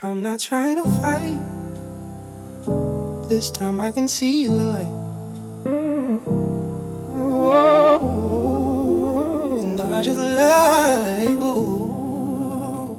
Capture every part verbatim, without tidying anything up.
I'm not trying to fight. This time I can see the light. Oh, and I just like. Oh,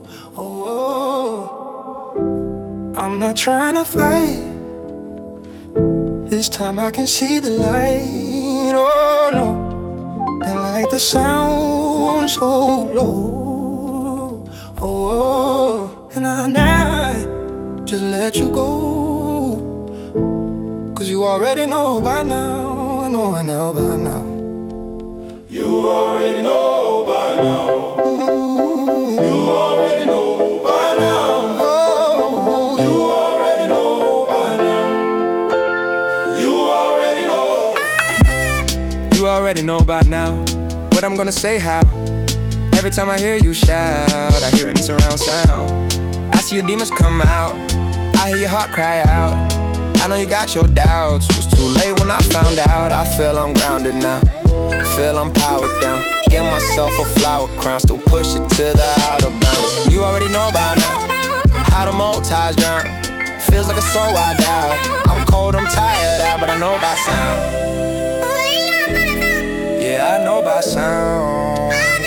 oh, I'm not trying to fight. This time I can see the light. Oh no, and like the sound so low. Oh, and I now just let you go. Cause you already know by now, I know I know by now. You already know by now. Mm-hmm. You already know by now. Oh, You already know by now. You already know. you already know by now what I'm gonna say, how. Every time I hear you shout, I hear it in surround sound. I see your demons come out, I hear your heart cry out. I know you got your doubts, it was too late when I found out. I feel I'm grounded now, feel I'm powered down. Give myself a flower crown, still push it to the outer bounds. You already know by now how the mold ties drown. Feels like a soul I died. I'm cold, I'm tired out, but I know by sound. Yeah, I know by sound.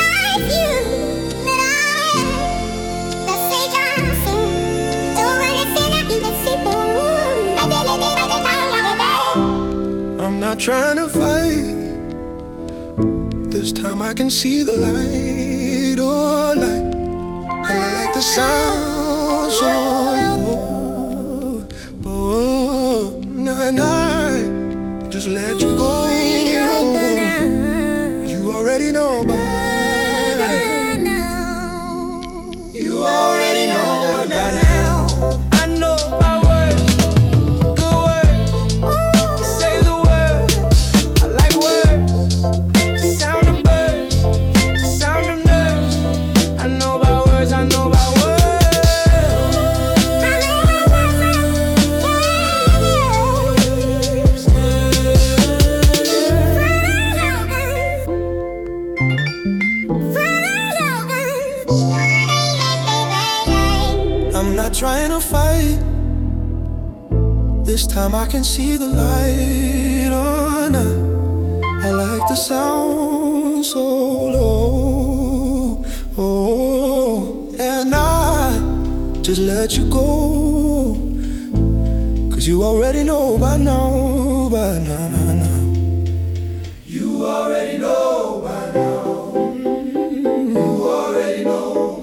I'm not trying to fight. This time I can see the light. Oh, light. I like the sound so low. Oh, nah, nah. Just let you go. You already know by now. You already know by now. I know my words, good words. Say the words, I like words. The sound of birds, the sound of nerves. I know by words, I know by words. I'm not trying to fight. This time I can see the light. Oh, nah. I like the sound so low. Oh, and I just let you go. Cause you already know by now, by now, now, now. You already know by now. You already know.